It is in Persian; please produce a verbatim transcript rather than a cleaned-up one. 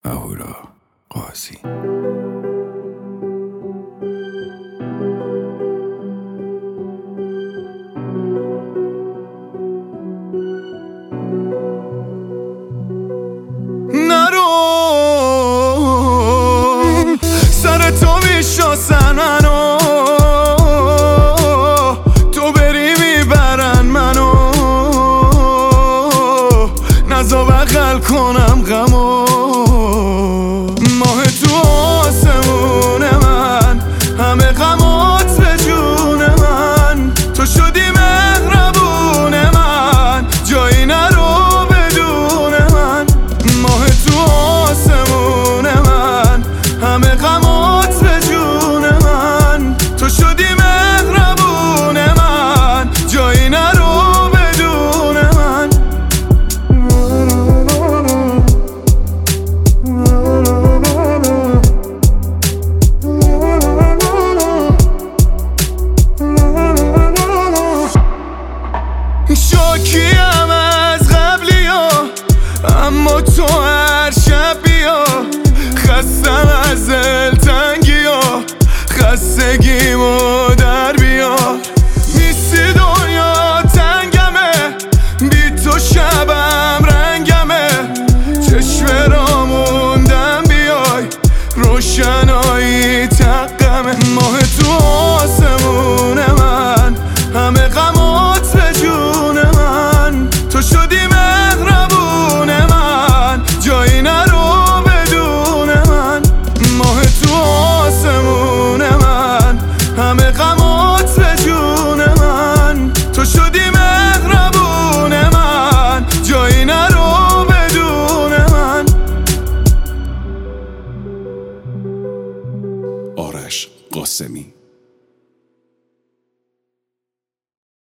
اهورا قاضی. نرو سر تو میشناسن منو، تو بری میبرن منو، نزا بغل کنم غمو. ماه تو آسمون من، همه غمات به جون من، تو شدی مهربون من، جایی نرو بدون من. ماه تو آسمون من، همه غمات به جون من، تو شدی مهربون من، جایی نرو بدون من. شاکیم از قبلی ها، اما تو هر شب بیا. خستم از دلتنگی ها، خستگیمو در بیار. نیستی دنیا تنگمه، بی تو شبم رنگمه. چشم را موندم بیای، روشنایی تقمه. ماه تو آسمون من، همه غمات به جون من، تو شدی مهربون من، جایی نرو بدون من. ماه تو آسمون من، همه غمات به جون من، تو شدی مهربون من، جایی نرو بدون من. آرش قاسمی.